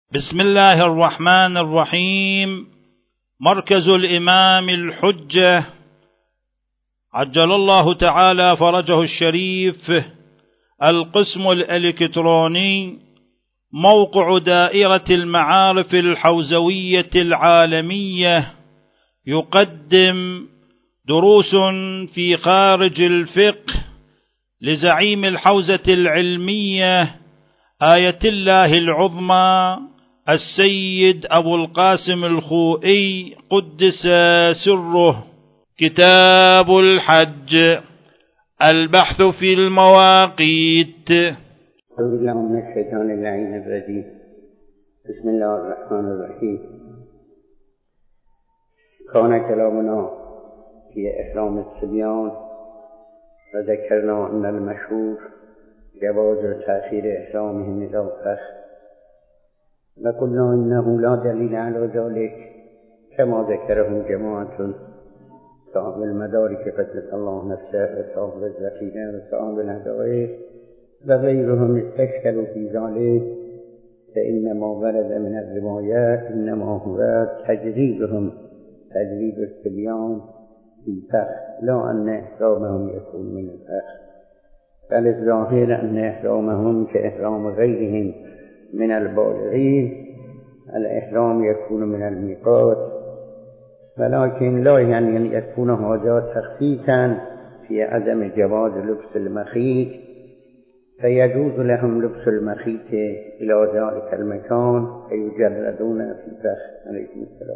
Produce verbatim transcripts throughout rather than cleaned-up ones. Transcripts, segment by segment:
بسم الله الرحمن الرحيم. مركز الإمام الحجة عجل الله تعالى فرجه الشريف، القسم الإلكتروني، موقع دائرة المعارف الحوزوية العالمية، يقدم دروس في خارج الفقه لزعيم الحوزة العلمية آية الله العظمى السيد أبو القاسم الخوئي قدس سره. كتاب الحج، البحث في المواقيت. أعوذ بالله من الشيطان اللعين الرجيم. بسم الله الرحمن الرحيم. كان كلامنا في إحرام الصبيان، وذكرنا أن المشهور جواز تأخير إحرامهم إلى الفخذ، وقلنا إنه لا دليل على ذلك كما ذكره جماعة صاحب المدارك قدس الله نفسه وصاحب الذخيرة وصاحب الهدائر وغيرهم استشكلوا في ذلك، فإن ما ورد من الروايات إنما هو تجريبهم تجريب الصبيان في فخذ، لا أن إحرامهم يكون من الفخذ، بل الظاهر أن إحرامهم كإحرام غيرهم من البالغين، الإحرام يكون من الميقات، ولكن لا يعني أن يكون هذا تخصيصا في عدم جواز لبس المخيط، فيجوز لهم لبس المخيط إلى ذلك المكان فيجردون في فخذ. عليكم السلام.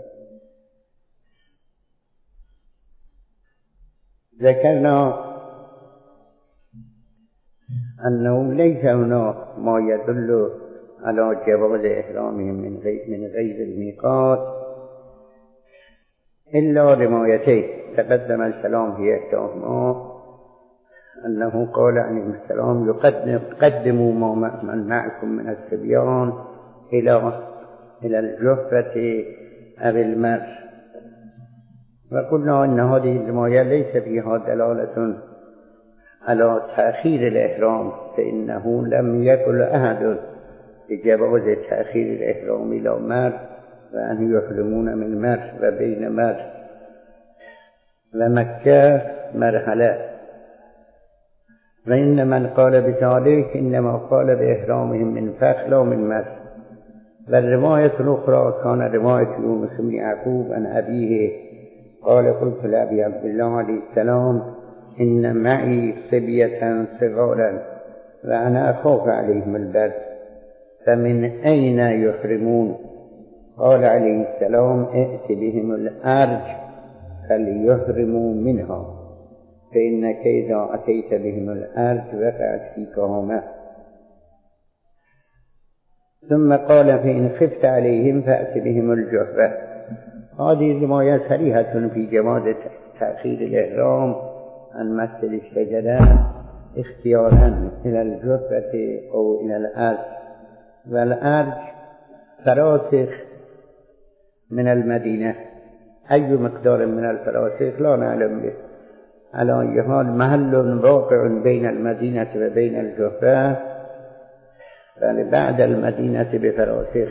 ذكرنا أنه ليس هناك ما يدل على جواز إحرامهم من غير من غير الميقات إلا روايتين تقدم الكلام في إحداهما، أنه قال عليه السلام: يقدم قدموا ما من معكم من الصبيان إلى إلى الجحفة أو المرء، وقلنا أن هذه الرواية ليس فيها دلالة على تأخير الإحرام، فإنه لم يقل أحد بجواز تأخير الإحرام إلى مر وأن يحرمون من مر وبين مر ومكة مرحلة، وإن من قال بذلك إنما قال بإحرامهم من فخذ لا من مر. والرواية الأخرى كان رواية يونس بن يعقوب عن أبيه قال: قلت لأبي عبد الله عليه السلام: إن معي صبية صغارا وأنا أخاف عليهم البرد، فمن أين يحرمون؟ قال عليه السلام: ائت بهم الأرج فليحرموا منها، فإنك إذا أتيت بهم الأرج وقعت في كهامة. ثم قال: فإن خفت عليهم فأت بهم الجحفة. هذه الرواية صريحة في جواز تأخير الإحرام عن مس الشجرة اختيارا إلى الجحفة أو إلى الأرج، والأرج فراسخ من المدينة، أي مقدار من الفراسخ لا نعلم به، على أي حال محل واقع بين المدينة وبين الجحفة، بل بعد المدينة بفراسخ.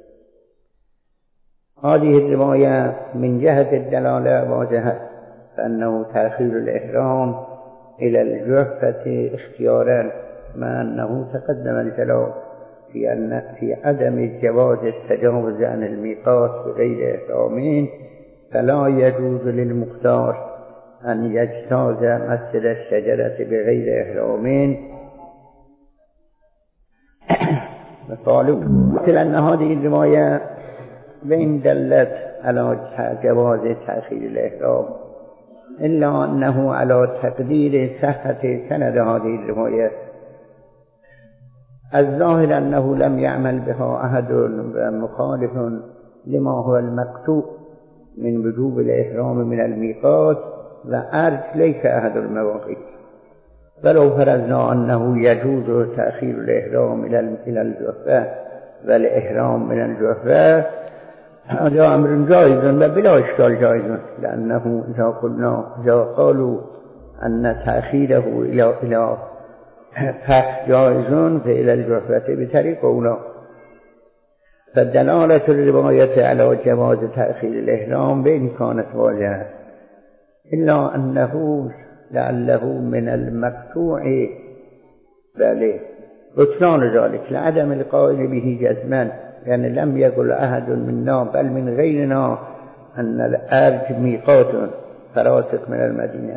هذه الرواية من جهة الدلالة واضحة، فأنه تأخير الإحرام إلى الجحفة اختيارا، مع أنه تقدم الكلام في أن في عدم جواز التجاوز عن الميقات بغير إحرام، فلا يجوز للمختار أن يجتاز مسجد الشجرة بغير إحرام. قالوا مثل أن هذه الرواية وإن دلت على جواز تأخير الإحرام، إلا أنه على تقدير صحة سند هذه الرواية، الظاهر أنه لم يعمل بها أحد مخالف لما هو المقطوع من وجوب الإحرام من الميقات، وأرج ليس أحد المواقيت، ولو فرضنا أنه يجوز تأخير الإحرام إلى الجحفة والإحرام من الجحفة، هذا أمر جائز وبلا إشكال جائز، لأنه إذا قلنا إذا قالوا أن تأخيره إلى إلى فخذ جائز فإلى الجحفة بطريق أولى، فدلالة الرواية على جواز تأخير الإحرام بإن كانت واجهة، إلا أنه لعله من المقطوع بله بطلان ذلك لعدم القائل به جزما، يعني لم يقل أحد منا بل من غيرنا أن الأرج ميقات فراسخ من المدينة.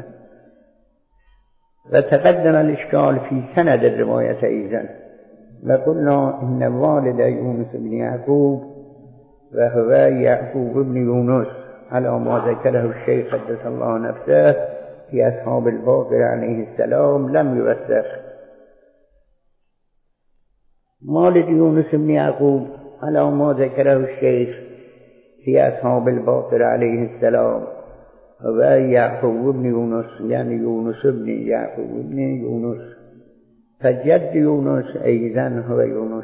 وتقدم الإشكال في سند الرواية أيضا، وقلنا إن والد يونس بن يعقوب وهو يعقوب بن يونس على ما ذكره الشيخ قدس الله نفسه في أصحاب الباقر عليه السلام لم يوثق. والد يونس بن يعقوب على ما ذكره الشيخ في أصحاب الباقر عليه السلام هو يعقوب بن يونس، يعني يونس بن يعقوب بن يونس، فجد يونس أيضا هو يونس.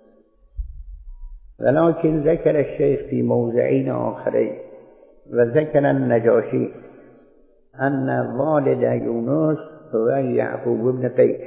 ولكن ذكر الشيخ في موضعين آخرين، وذكر النجاشي أن والد يونس هو يعقوب بن قيس،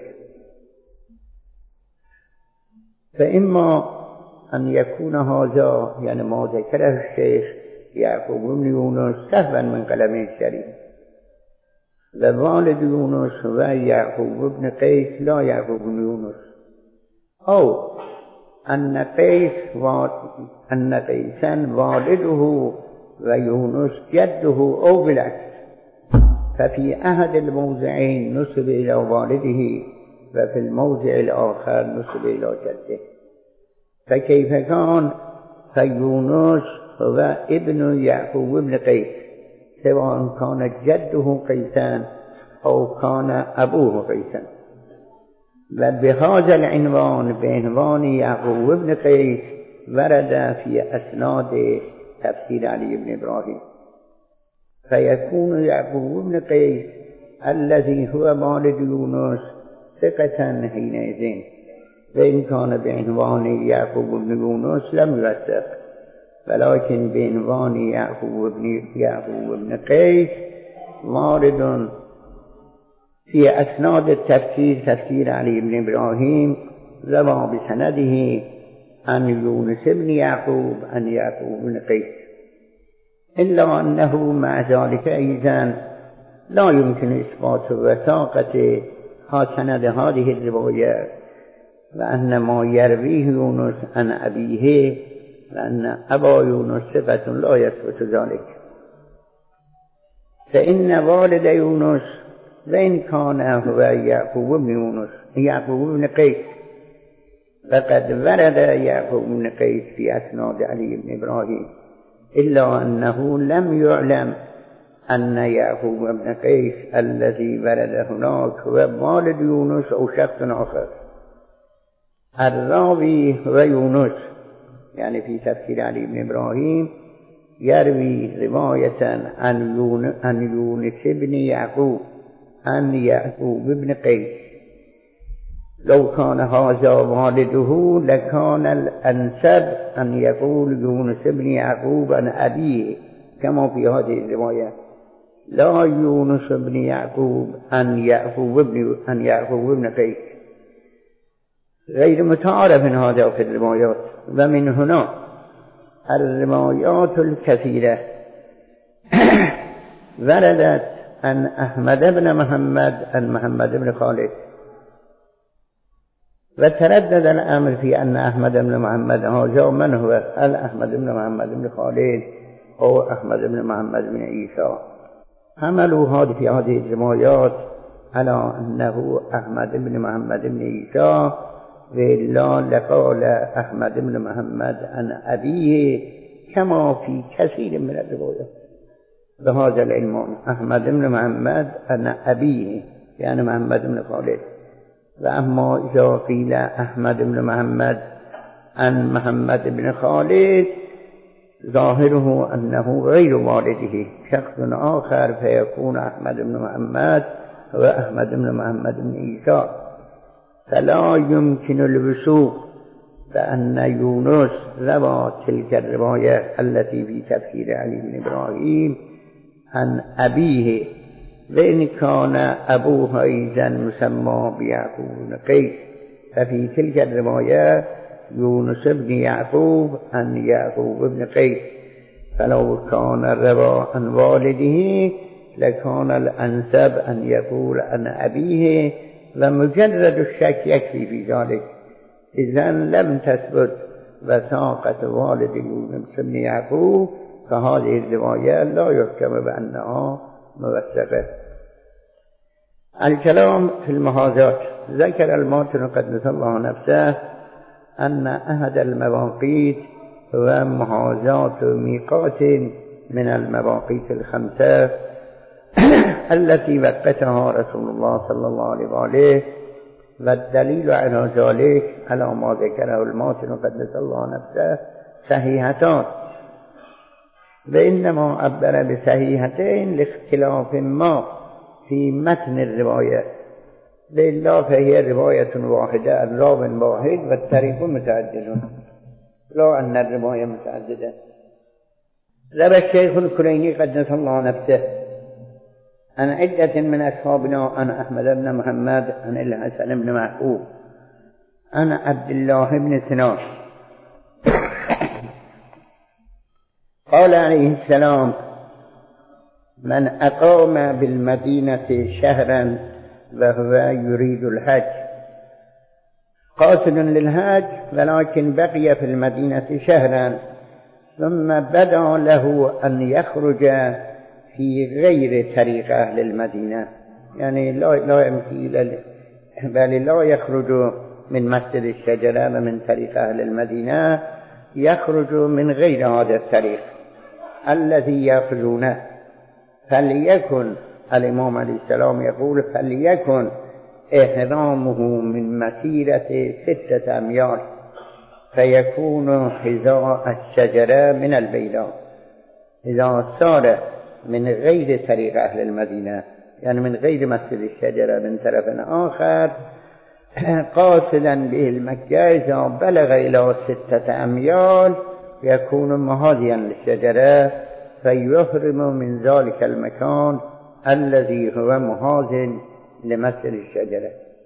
فإما أن يكون هذا يعني ما ذكره الشيخ يعقوب بن يونس سهوا من قلمه الشريف، ووالد يونس هو يعقوب بن قيس لا يعقوب بن يونس، أو أن قيس أن قيسا والده ويونس جده أو بالعكس، ففي أحد الموضعين نسب إلى والده وفي الموضع الآخر نسب إلى جده، فكيف كان فيونس هو ابن يعقوب بن قيس سواء كان جده قيسا أو كان أبوه قيسا. وبهذا العنوان بعنوان يعقوب بن قيس ورد في أسناد تفسير علي بن إبراهيم، فيكون يعقوب بن قيس الذي هو والد يونس ثقة حينئذ، وإن كان بعنوان يعقوب بن يونس لم يوثق، ولكن بعنوان يعقوب بن يعقوب بن قيس وارد في أسناد التفسير تفسير علي بن إبراهيم روى بسنده عن يونس بن يعقوب عن يعقوب بن قيس، إلا أنه مع ذلك أيضا لا يمكن إثبات وثاقة سند هذه الرواية، وأن ما يرويه يونس عن أبيه لأن أبا يونس ثقة لا يثبت ذلك. فإن والد يونس وإن كان هو يعقوب بن يونس يعقوب بن قيس، فقد ورد يعقوب بن قيس في أسناد علي بن إبراهيم، إلا أنه لم يعلم أن يعقوب بن قيس الذي ورد هناك هو والد يونس أو شخص آخر. الراوي هو يونس، يعني في تفسير علي بن إبراهيم يروي رواية عن يونس بن يعقوب عن يعقوب بن قيس. لو كان هذا والده لكان الأنسب أن يقول يونس بن يعقوب عن أبيه كما في هذه الرواية، لا يونس بن يعقوب عن يعقوب بن عن يعقوب بن قيس، غير متعارف هذا في الروايات. ومن هنا الروايات الكثيرة وردت عن أحمد بن محمد عن محمد بن خالد، وتردد الأمر في أن أحمد بن محمد هذا من هو، هل أحمد بن محمد بن خالد أو أحمد بن محمد بن عيسى. عملوا هذه في هذه الروايات على أنه أحمد بن محمد بن عيسى، وإلا لقال أحمد بن محمد عن أبيه كما في كثير من الروايات بهذا العنوان، أحمد بن محمد عن أبيه يعني محمد بن خالد. وأما إذا قيل أحمد بن محمد عن محمد بن خالد ظاهره أنه غير والده شخص آخر، فيكون أحمد بن محمد هو أحمد بن محمد بن عيسى، فلا يمكن الوثوق بأن يونس روى تلك الرواية التي في تفسير علي بن إبراهيم عن أبيه، وإن كان أبوه أيضا مسمى بيعقوب بن قيس، ففي تلك الرواية يونس بن يعقوب عن يعقوب بن قيس فلو كان الروا عن والده لكان الأنسب أن يقول عن أبيه ومجرد الشك يكفي في ذلك. إذن لم تثبت وثاقة والد يونس بن يعقوب فهذه الرواية لا يحكم بأنها موثقة. الكلام في المحاذات. ذكر الماتن قدس الله نفسه أن أحد المواقيت هو محاذات ميقات من المواقيت الخمسة التي وقتها رسول الله صلى الله عليه وآله، والدليل على ذلك على ما ذكره الماتن قدس الله نفسه صحيحتان، وإنما عبر بصحيحتين لاختلاف ما في متن الرواية، لله فهي رواية واحدة عن راو واحد والطريق متعدد، لا أن الرواية متعددة. روى الشيخ الكليني قدس الله نفسه عن عدة من أصحابنا عن أحمد بن محمد عن الحسن بن محبوب عن عبد الله بن سنان قال عليه السلام: من أقام بالمدينة شهرا وهو يريد الحج قاصد للحج ولكن بقي في المدينة شهرا ثم بدا له أن يخرج في غير طريق أهل المدينة، يعني لا لا يمكن بل لا يخرج من مسجد الشجرة ومن طريق أهل المدينة، يخرج من غير هذا الطريق الذي يأخذونه، فليكن الإمام عليه السلام يقول فليكن إحرامه من مسيرة ستة أميال فيكون حذاء الشجرة من البيداء. إذا صار من غير طريق أهل المدينة يعني من غير مسجد الشجرة من طرف آخر قاصدا به المكة، إذا بلغ إلى ستة أميال يكون مهاديا للشجرة فيحرم من ذلك المكان الذي هو مهاد لمسجد الشجرة.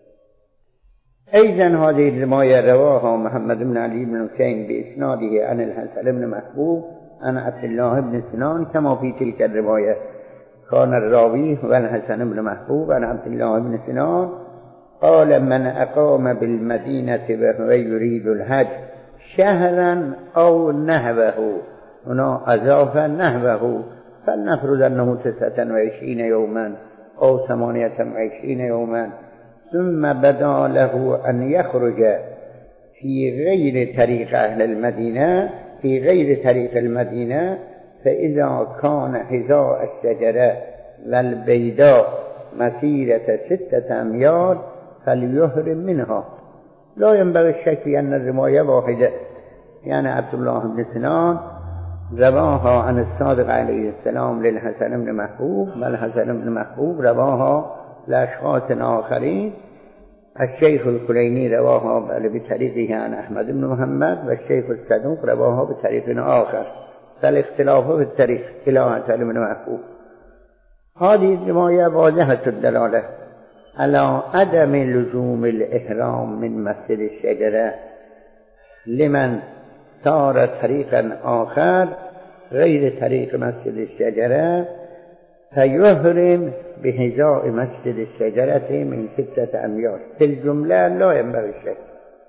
أيضا هذه الرواية رواها محمد بن علي بن حسين بإسناده عن الحسن بن محبوب عن عبد الله بن سنان كما في تلك الرواية. كان الراوي هو الحسن بن محبوب عن عبد الله بن سنان قال: من أقام بالمدينة وهو يريد الحج شهرا أو نحوه، هنا أضاف نحوه، فلنفرض أنه تسعة وعشرين يوما أو ثمانية وعشرين يوما، ثم بدا له أن يخرج في غير طريق أهل المدينة في غير طريق المدينة، فإذا كان حذاء الشجرة والبيداء مسيرة ستة أميال فليحرم منها. لا ينبغي الشك في أن الرواية واحدة، يعني عبد الله بن سنان رواها عن الصادق عليه السلام للحسن بن محبوب، والحسن بن محبوب رواها لأشخاص آخرين. الشيخ الكليني رواها بطريقه عن أحمد بن محمد، والشيخ الصدوق رواها بطريق آخر، فالاختلاف في الطريق إلى حسن بن محبوب. هذه الرواية واضحة الدلالة على عدم لزوم الإحرام من مسجد الشجرة لمن صار طريقا آخر غير طريق مسجد الشجرة فيحرم بحذاء مسجد الشجرة من ستة أميال. في الجملة لا ينبغي الشك.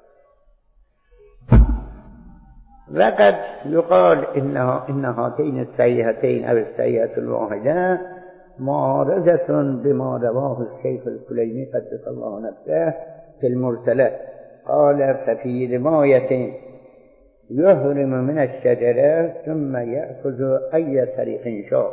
وقد يقال إنها إن هاتين الصحيحتين أو الصحيحة الواحدة معارضة بما رواه الشيخ الكليني قدس الله نفسه في المرسلة. قال: ففي رواية يحرم من الشجرة ثم يأخذ أي طريق شاء.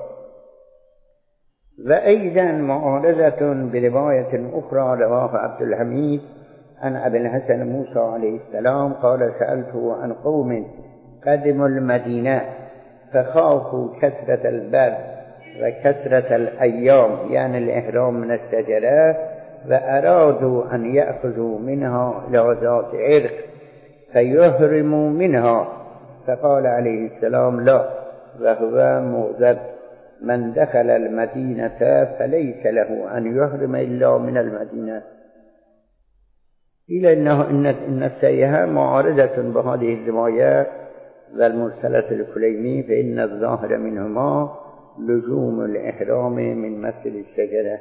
وأيضا معارضة برواية أخرى رواه عبد الحميد عن أبي الحسن موسى عليه السلام قال: سألته عن قوم قدموا المدينة فخافوا كثرة البرد وكثرة الأيام يعني الإحرام من الشجرة، وأرادوا أن يأخذوا منها إلى ذات عرق فيحرموا منها، فقال عليه السلام: لا، وهو مؤذب، من دخل المدينة فليس له أن يحرم إلا من المدينة. قيل إنه إن السيئة معارضة بهذه الرواية والمرسلة الكليمي، فإن الظاهر منهما لزوم الإحرام من مثل الشجرة،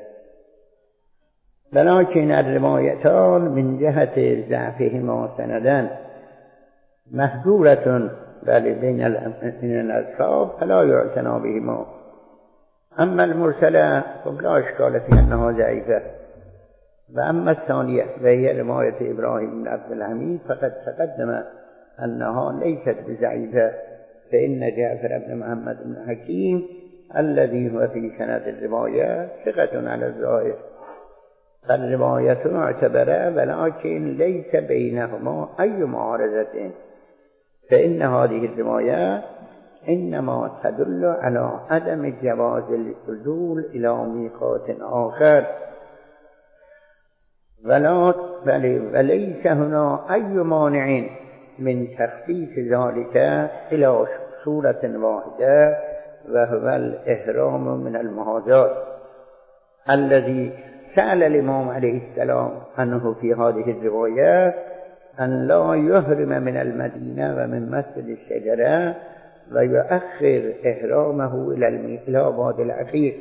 ولكن الروايتان من جهة ضعفهما سندا محجورة بل بين الأصحاب فلا يعتنى بهما. أما المرسلة فلا إشكال في أنها ضعيفة. وأما الثانية وهي رواية إبراهيم بن عبد الحميد فقد تقدم أنها ليست بضعيفة، فإن جعفر بن محمد بن حكيم الذي هو في سند الرواية ثقة على الظاهر، فالرواية معتبرة ولكن ليس بينهما أي معارضة، فإن هذه الرواية إنما تدل على عدم جواز النزول إلى ميقات آخر، وليس هنا أي مانع من تخفيف ذلك إلى صورة واحدة، وهو الإحرام من المحاذات الذي سأل الإمام عليه السلام عنه في هذه الرواية، أن لا يحرم من المدينة ومن مسجد الشجرة ويؤخر إحرامه إلى واد العقيق،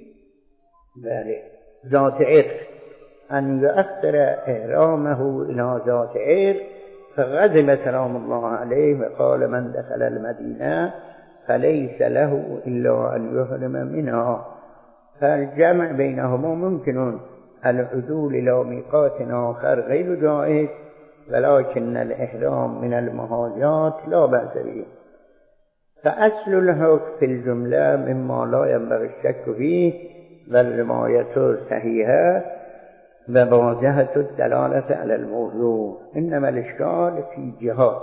ذات عرق، أن يؤخر إحرامه إلى ذات عرق. فغضب سلام الله عليه وقال: من دخل المدينة فليس له إلا أن يحرم منها. فالجمع بينهما ممكن، العدول إلى ميقات آخر غير جائز، ولكن الإحرام من المحاذات لا بأس به. فأصل الحكم في الجملة مما لا ينبغي الشك فيه، والرواية صحيحة وواضحة الدلالة على الموضوع، إنما الإشكال في جهات.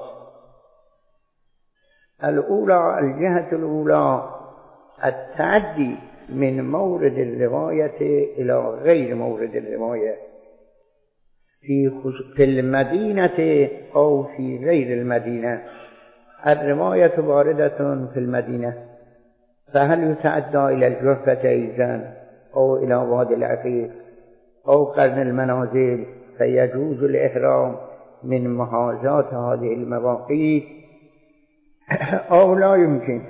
الأولى، الجهة الأولى التعدي من مورد الرواية إلى غير مورد الرواية في في المدينة أو في غير المدينة. الرواية واردة في المدينة، فهل يتعدى إلى الجحفة أيضا أو إلى وادي العقيق أو قرن المنازل، فيجوز الإحرام من محاذات هذه المواقيت أو لا يمكن؟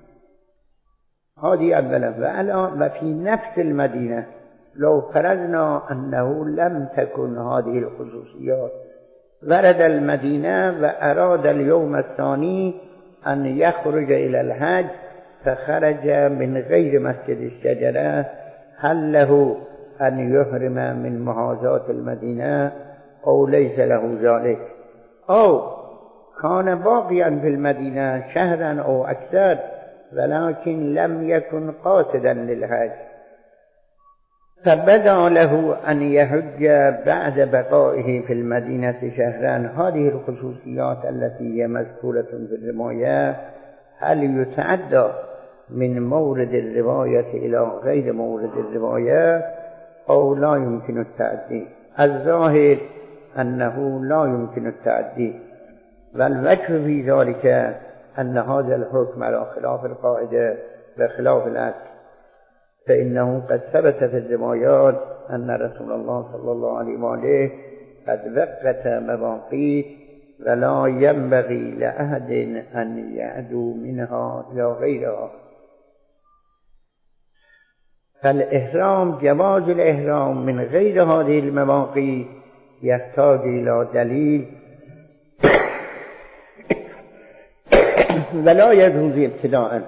هذه أولا. وفي نفس المدينة لو فرضنا أنه لم تكن هذه الخصوصيات، ورد المدينة وأراد اليوم الثاني أن يخرج إلى الحج فخرج من غير مسجد الشجرة، هل له أن يحرم من محاذات المدينة أو ليس له ذلك؟ أو كان باقيا في المدينة شهرا أو أكثر ولكن لم يكن قاصدا للحج، فبدا له أن يحج بعد بقائه في المدينة شهرا. هذه الخصوصيات التي هي مذكورة في الرواية هل يتعدى من مورد الرواية إلى غير مورد الرواية أو لا يمكن التعدي؟ الظاهر أنه لا يمكن التعدي، والوجه في ذلك أن هذا الحكم على خلاف القاعدة وخلاف الأصل، فإنه قد ثبت في الروايات أن رسول الله صلى الله عليه وآله قد وقت مواقيت ولا ينبغي لأحد أن يعدو منها إلى غيرها. فالإحرام، جواز الإحرام من غير هذه المواقيت يحتاج إلى دليل، ولا يجوز ابتداءً.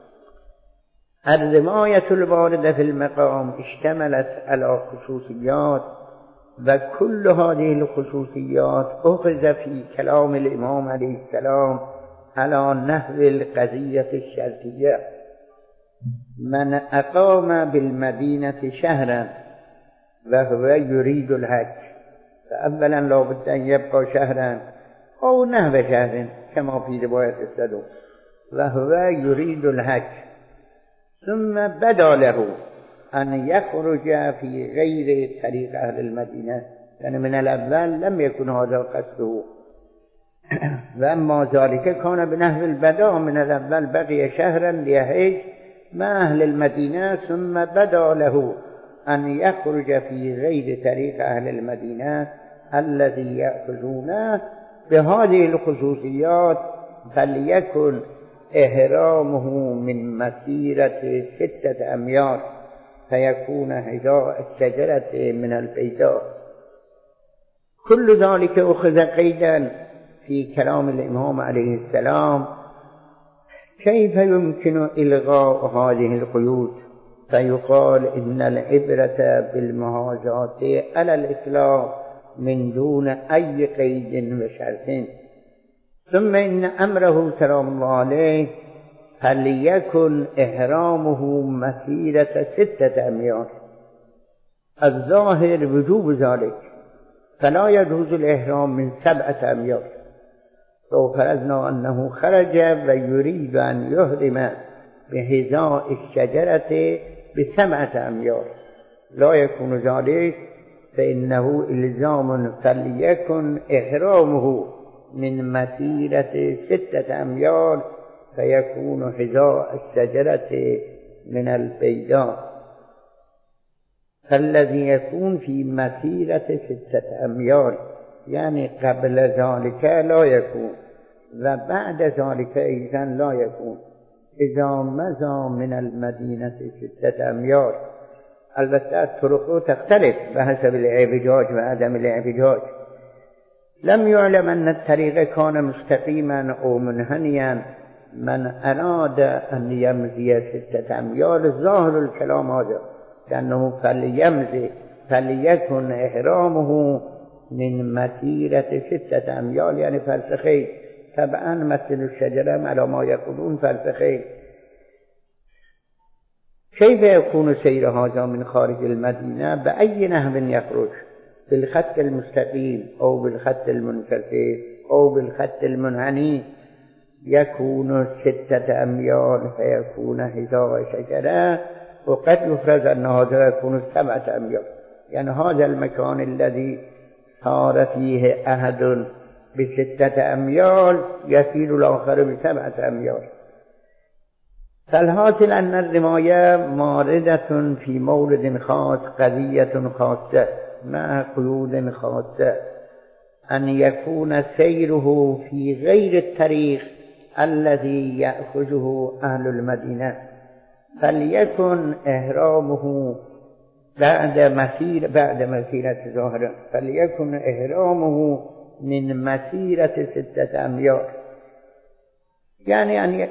الرواية الواردة في المقام اشتملت على خصوصيات، وكل هذه الخصوصيات أخذ في كلام الإمام عليه السلام على نحو القضية الشرطية: من أقام بالمدينة شهرا وهو يريد الحج، فأولا لا بد أن يبقى شهرا أو نحو شهر كما في رواية الصدوق، وهو يريد الحج، ثم بدا له أن يخرج في غير طريق أهل المدينة، يعني من الأول لم يكن هذا قصده، وأما ذلك كان بنحو البداء، من الأول بقي شهرا ليحج مع أهل المدينة، ثم بدا له أن يخرج في غير طريق أهل المدينة الذي يأخذونه بهذه الخصوصيات فليكن إحرامه من مسيرة ستة أميال فيكون حذاء الشجرة من البيداء. كل ذلك أخذ قيدا في كلام الإمام عليه السلام. كيف يمكن إلغاء هذه القيود؟ فيقال إن العبرة بالمهاجات على الإطلاق من دون أي قيد وشرط. ثم إن أمره سلام الله عليه فليكن إحرامه مسيرة ستة أميال، الظاهر وجوب ذلك، فلا يجوز الإحرام من سبعة أميال. لو فرضنا أنه خرج ويريد أن يحرم بحذاء الشجرة بسبعة أميال لا يكون ذلك، فإنه إلزام فليكن إحرامه من مسيرة ستة أميال فيكون حذاء الشجرة من البيداء. فالذي يكون في مسيرة ستة أميال يعني قبل ذلك لا يكون، وبعد ذلك أيضا لا يكون. إذا مضى من المدينة ستة أميال، البته الطرق تختلف بحسب الاعوجاج وعدم الاعوجاج. لم يعلم أن الطريق كان مستقيما أو منحنيا، من أراد أن يمضي ستة أميال ظاهر الكلام هذا، لأنه فليمضي فليكن إحرامه من مسيرة ستة أميال يعني فرسخين، طبعا مثل الشجرة على ما يقولون فرسخين. كيف يكون سير هذا من خارج المدينة؟ بأي نحو يخرج؟ بالخط المستقيم أو بالخط المنكسر أو بالخط المنحني. يكون ستة أميال فيكون حذاء شجرة، وقد يفرض أن هذا يكون سبعة أميال، يعني هذا المكان الذي صار فيه أحد بستة أميال يسير الآخر بسبعة أميال. فالحاصل أن الرماية ماردة في مورد خاص، قضية خاصة مع قيود خاصة، أن يكون سيره في غير الطريق الذي يأخذه أهل المدينة، فليكن إحرامه بعد مسير بعد مسيرة ظاهرة فليكن إحرامه من مسيرة ستة أميال، يعني أن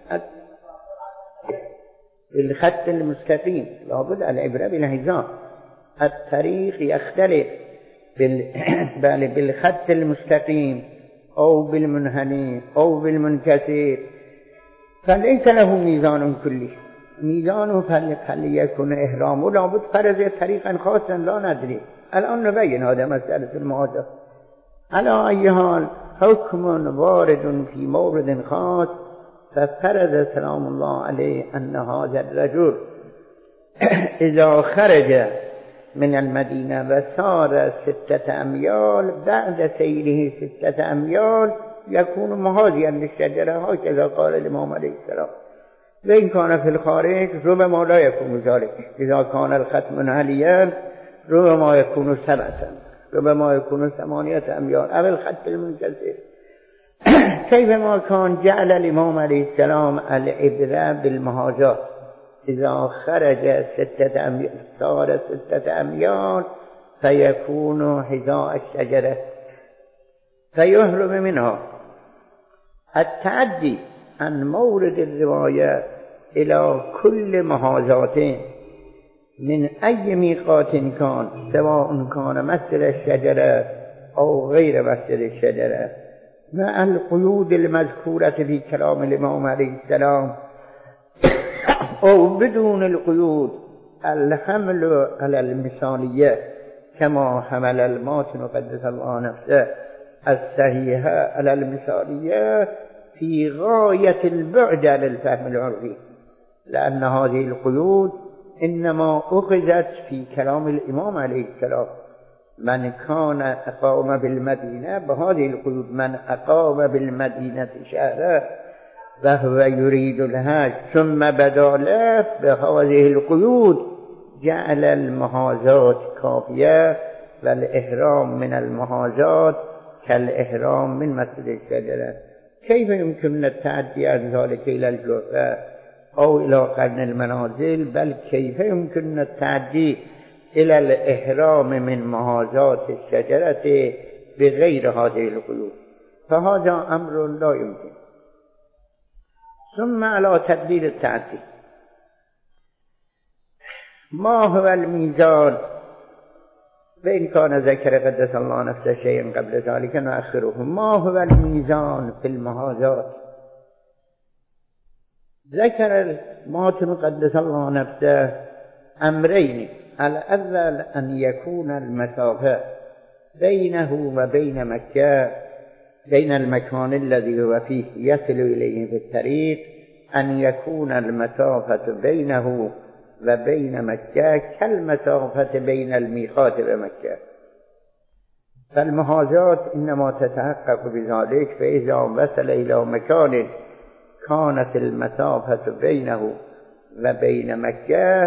الخط المستقيم لابد العبرة بالحذاء. الطريق يختلف بل بالخط المستقيم أو بالمنحني أو بالمنكسر، فليس له ميزان كلي. ميزانه فليكن إحرامه لابد فرض طريقا خاصا لا ندري، الآن نبين هذا مسألة المعادة. على أي حال حكم وارد في مورد خاص، ففرض سلام الله عليه أن هذا الرجل إذا خرج من المدينة وسار ستة أميال بعد سيره ستة أميال يكون مهاجيا للشجرة، هكذا قال الإمام عليه السلام. وإن كان في الخارج ربما لا يكون ذلك، إذا كان الخط منحنيا ربما يكون سبعة، ربما يكون ثمانية أميال أو الخط المنكسر. كيفما كان جعل الإمام عليه السلام العبرة بالمهاجات، إذا خرج ستة أميال صار ستة أميال فيكون حذاء الشجرة فيهرم منها. التعدي عن مورد الرواية إلى كل محاذات من أي ميقات كان، سواء كان مثل الشجرة أو غير مثل الشجرة، مع القيود المذكورة في كلام الإمام عليه السلام أو بدون القيود، الحمل على المثالية كما حمل الماتن قدس الله نفسه الصحيحة على المثالية في غاية البعد عن الفهم العرفي، لأن هذه القيود إنما أخذت في كلام الإمام عليه السلام. من كان أقام بالمدينة بهذه القيود، من أقام بالمدينة شهرا وهو يريد الحج ثم بدا له بهذه القيود جعل المحاذات كافية والاحرام من المحاذات كالاحرام من مسجد الشجرة. كيف يمكن التعدي عن ذلك إلى الجوفة أو إلى قرن المنازل؟ بل كيف يمكن التعدي إلى الإحرام من محاذات الشجرة بغير هذه القيود؟ فهذا أمر لا يمكن. ثم على تدليل التعدي، ما هو الميزان؟ وإن كان ذكر قدس الله نفسه شيئا قبل ذلك نؤخره. ما هو الميزان في المحاذات؟ ذكر الماتن قدس الله نفسه أمرين. الأول أن يكون المسافة بينه وبين مكة، بين المكان الذي هو فيه يصل إليه في الطريق، أن يكون المسافة بينه وبين مكة كالمسافة بين الميقات ومكة. فالمحاذات إنما تتحقق بذلك فإذا وصل إلى مكان كانت المسافة بينه وبين مكة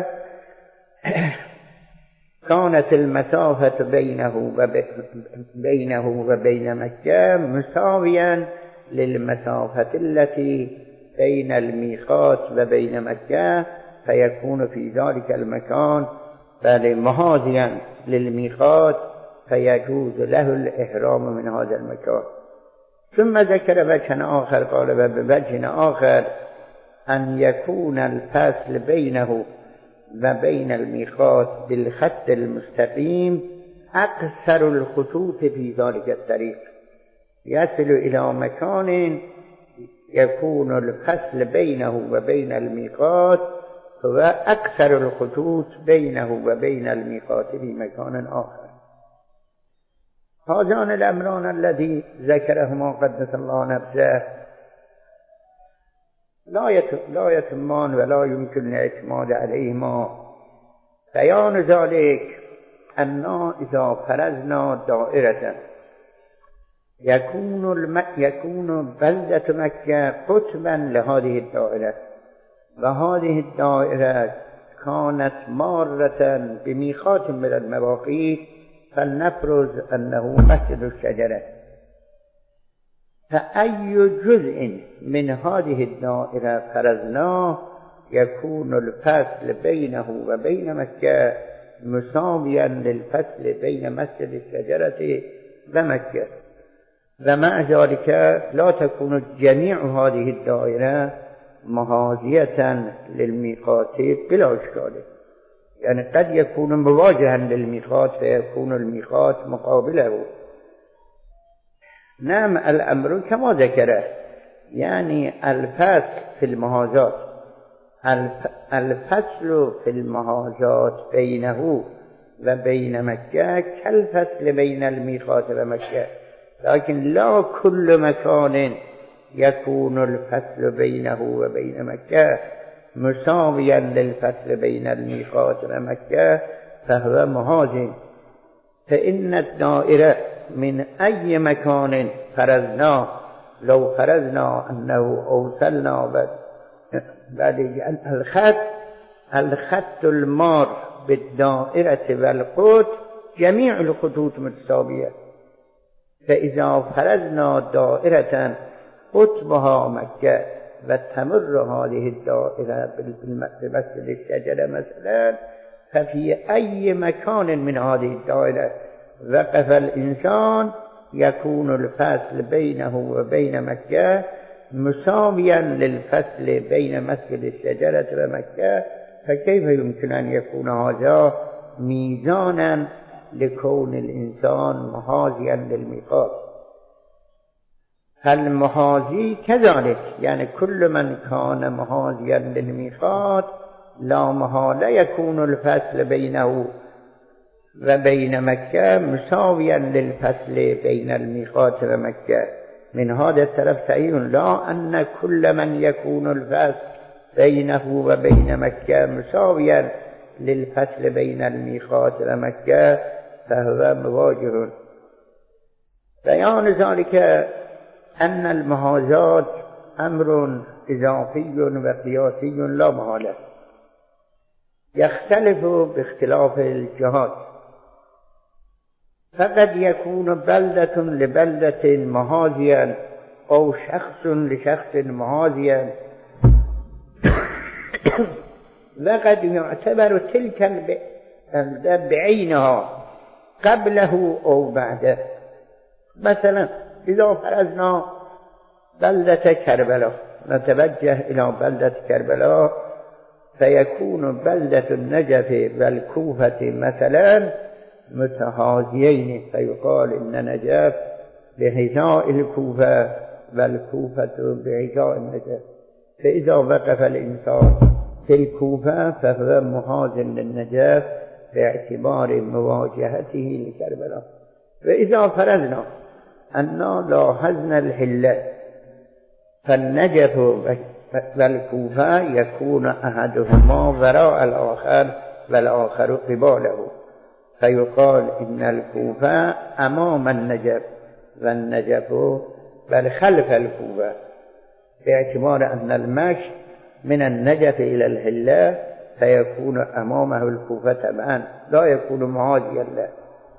كانت المسافة بينه وبينه وبين مكة مساويا للمسافة التي بين الميقات وبين مكة، فيكون في ذلك المكان بل محاذيا للميقات، فيجوز له الإحرام من هذا المكان. ثم ذكر وجها آخر، قال وبوجه آخر أن يكون الفصل بينه وبين الميقات بالخط المستقيم أقصر الخطوط في ذلك الطريق، يصل إلى مكان يكون الفصل بينه وبين الميقات هو أقصر الخطوط بينه وبين الميقات في مكان آخر. هذان الأمران الذي ذكرهما قدس الله نفسه لا يتمان ولا يمكن الاعتماد عليهما. بيان ذلك أن إذا فرضنا دائرة يكون الم... يكون بلدة مكة قطبا لهذه الدائرة، وهذه الدائرة كانت مارة بميقات من المواقيت، فلنفرض أنه مسجد الشجرة، فأي جزء من هذه الدائرة فرضناه يكون الفصل بينه وبين مكة مساويا للفصل بين مسجد الشجرة ومكة، ومع ذلك لا تكون جميع هذه الدائرة محاذية للميقات بلا إشكال. يعني قد يكون مواجها للميقات فيكون الميقات مقابله. نعم الأمر كما ذكره، يعني الفصل في المحاذات الفصل في المحاذات بينه وبين مكة كالفصل بين الميقات ومكة، لكن لا كل مكان يكون الفصل بينه وبين مكة مساويا للفصل بين الميقات ومكة فهو محاذ. فإن الدائرة من أي مكان فرضنا، لو فرضنا أنه أوصلنا بعد الخط الخط المار بالدائرة والقطب جميع الخطوط متساوية، فإذا فرضنا دائرة قطبها مكة وتمر هذه الدائرة بمسجد الشجرة مثلا، ففي أي مكان من هذه الدائرة وقف الإنسان يكون الفصل بينه وبين مكة مساويا للفصل بين مسجد الشجرة ومكة، فكيف يمكن أن يكون هذا ميزانا لكون الإنسان محاذيا للميقات؟ فالمحاذي كذلك، يعني كل من كان محاذيا للميقات لا محالة يكون الفصل بينه وبين مكة مساويا للفصل بين الميقات ومكة. من هذا الطرف تعين لا أن كل من يكون الفصل بينه وبين مكة مساويا للفصل بين الميقات ومكة فهو مواجه. بيان ذلك أن المحاذات أمر إضافي وقياسي لا محالة، يختلف باختلاف الجهات. فقد يكون بلدة لبلدة محاذيا أو شخص لشخص محاذيا، وقد يعتبر تلك البلدة بعينها قبله أو بعده. مثلا إذا فرضنا بلدة كربلاء، نتوجه إلى بلدة كربلاء، فيكون بلدة النجف والكوفة مثلا متحاذيين، فيقال إن نجف بحذاء الكوفة والكوفة بحذاء النجف. فإذا وقف الإنسان في الكوفة فهو محاذ للنجف باعتبار مواجهته لكربلاء. وإذا فرضنا أننا لاحظنا الحلة، فالنجف والكوفة يكون أحدهما وراء الآخر والآخر قباله، فيقال إن الكوفة أمام النجف والنجف بل خلف الكوفة، باعتبار أن المشي من النجف إلى الحلة فيكون أمامه الكوفة تبعا لا يكون محاذيا له.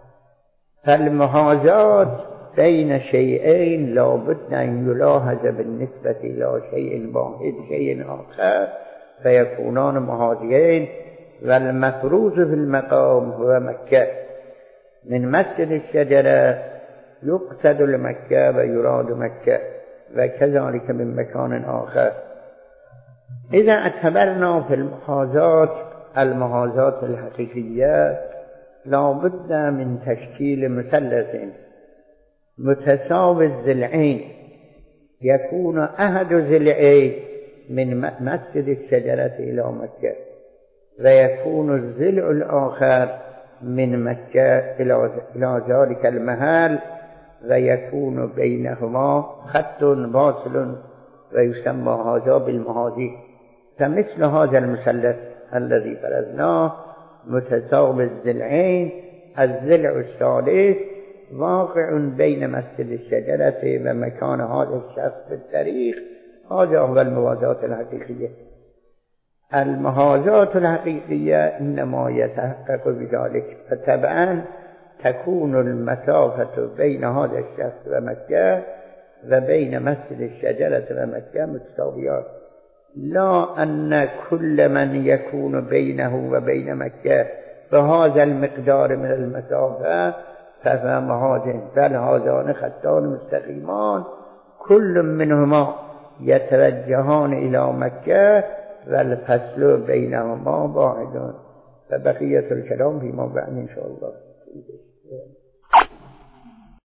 فالمحاذاة بين شيئين لا بد أن يلاحظ بالنسبة إلى شيء واحد شيء آخر فيكونان محاذيين. والمفروض في المقام هو مكة، من مسجد الشجرة يقصد لمكة ويراد مكة، وكذلك من مكان آخر. إذا اعتبرنا في المحاذاة المحاذاة الحقيقية لا بد من تشكيل مثلث متساوي الضلعين، يكون أحد ضلعين من مسجد الشجرة إلى مكة، ويكون الضلع الآخر من مكة إلى ذلك المحل، ويكون بينهما خط واصل ويسمى هذا بالمحاذي. فمثل هذا المثلث الذي فرضناه متساوي الضلعين، الضلع الثالث واقع بين مسجد الشجرة ومكان هذا الشخص في التاريخ، هذا هو الموازاة الحقيقية. المحاذاة الحقيقية إنما يتحقق بذلك، فطبعا تكون المسافة بين هذا الشخص ومكة وبين مسجد الشجرة ومكة متساويات، لا أن كل من يكون بينه وبين مكة بهذا المقدار من المسافة فهو محاذ، بل هذان خطان مستقيمان كل منهما يتوجهان إلى مكة والفصل بينهما واحد. فبقية الكلام فيما بعد إن شاء الله.